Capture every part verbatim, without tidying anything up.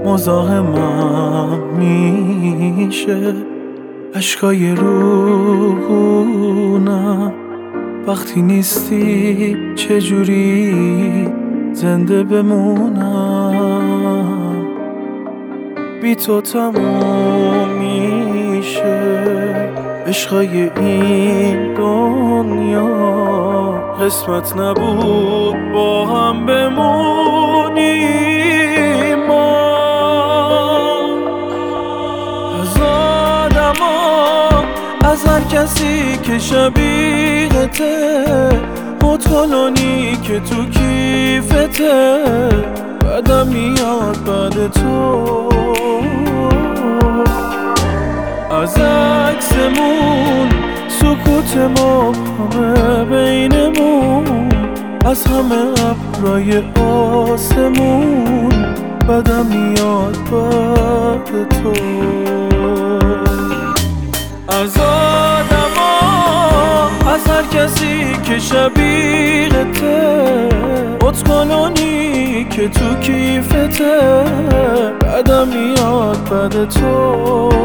مزاحمم میشه، اشکای روحونم وقتی نیستی چجوری زنده بمونم. بی تو تموم میشه عشقای این دنیا، قسمت نبود با هم بمونیم ما. از آدما، از هر کسی که شبیهته، مطمئنی که تو کیفته، بعدم میاد بعد تو. از عکسمون سکوت مبهمه بینمون، از همه ابرای آسمون، بعدم میاد بعد تو. از آدما، از هر کسی که شبیهته، مطمئنی که تو کیفته، بعدم میاد بعد تو.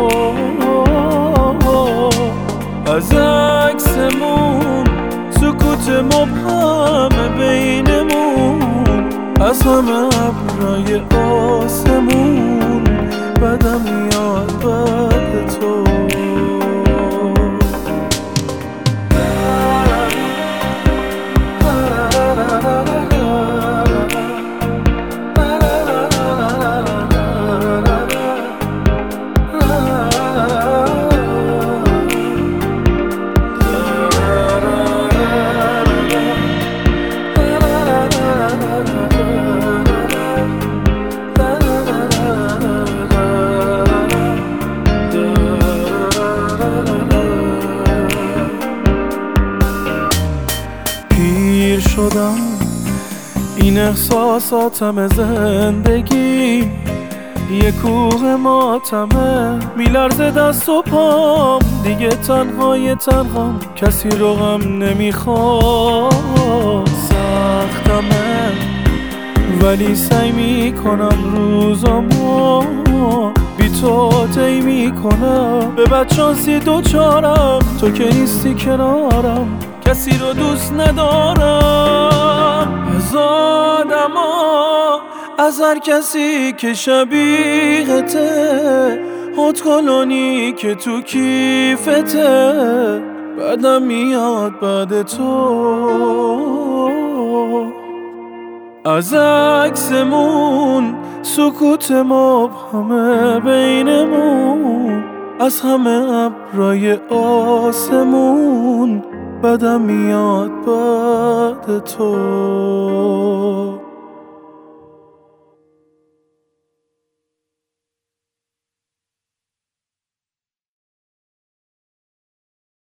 از عکسمون سکوت مبهم بینمون، از همه ابرای آسمون، بعدم میاد بعد تو. پیر شدم، این احساساتم زندگی یه کوه ماتمه، میلرزه دست و پام، دیگه تنهای تنهام، کسی رو غم نمیخواد. سختمه ولی سعی میکنم روزامو بی تو طی میکنم، به بد شانسی دوچارم، تو که نیستی کنارم، کسی رو دوست ندارم. از آدما، از هر کسی که شبیهته، خودکلونی که تو کیفته، بعدم میاد بعد تو. از عکسمون سکوت مبهمه بینمون، از همه ابرای آسمون، بعدم میاد بعد تو.